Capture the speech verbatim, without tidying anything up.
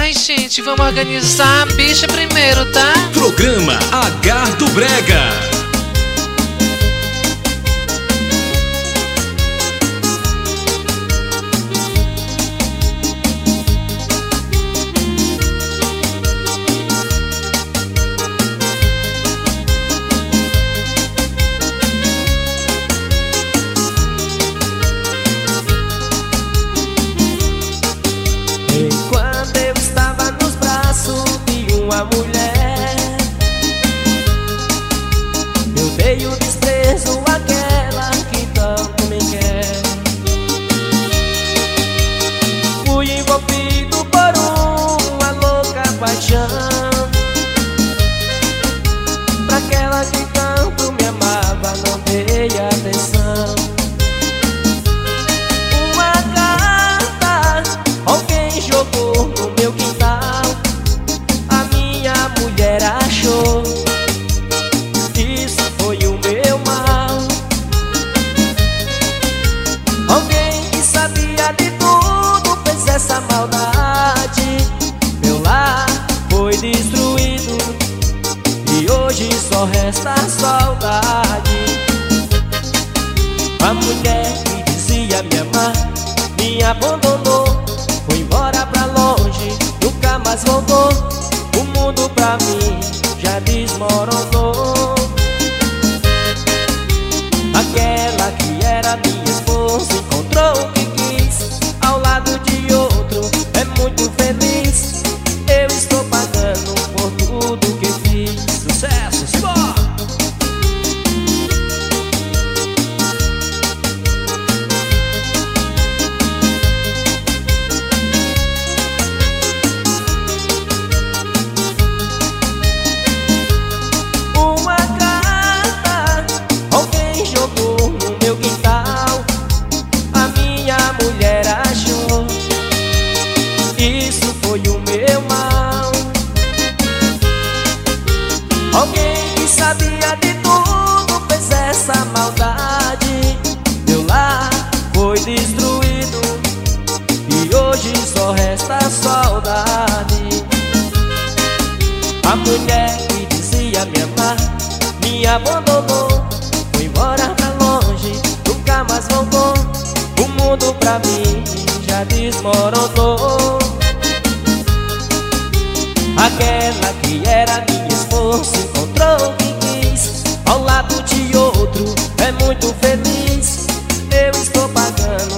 Ai, gente, vamos organizar a bicha primeiro, tá? Programa Agar do Brega. Uma mulher, eu dei o desprezo àquela que tanto me quer. Fui envolvido por uma louca paixão, pra aquela que tanto me amava não dei atenção. Uma carta alguém jogou no meu quintal, a mulher achou, isso foi o meu mal. Alguém que sabia de tudo fez essa maldade. Meu lar foi destruído e hoje só resta a saudade. A mulher que dizia me amar me abandonou, foi embora pra longe, nunca mais voltou. O mundo pra mim já desmoronou. Aquela que era minha esposa encontrou o que quis, ao lado de outro é muito feliz. Eu estou pagando por tudo que fiz. Sucesso, simbora! Isso foi o meu mal. Alguém que sabia de tudo fez essa maldade. Meu lar foi destruído e hoje só resta a saudade. A mulher que dizia me amar me abandonou, foi embora pra longe, nunca mais voltou. O mundo pra mim já desmoronou. Aquela que era minha esposa encontrou o que quis, ao lado de outro é muito feliz. Eu estou pagando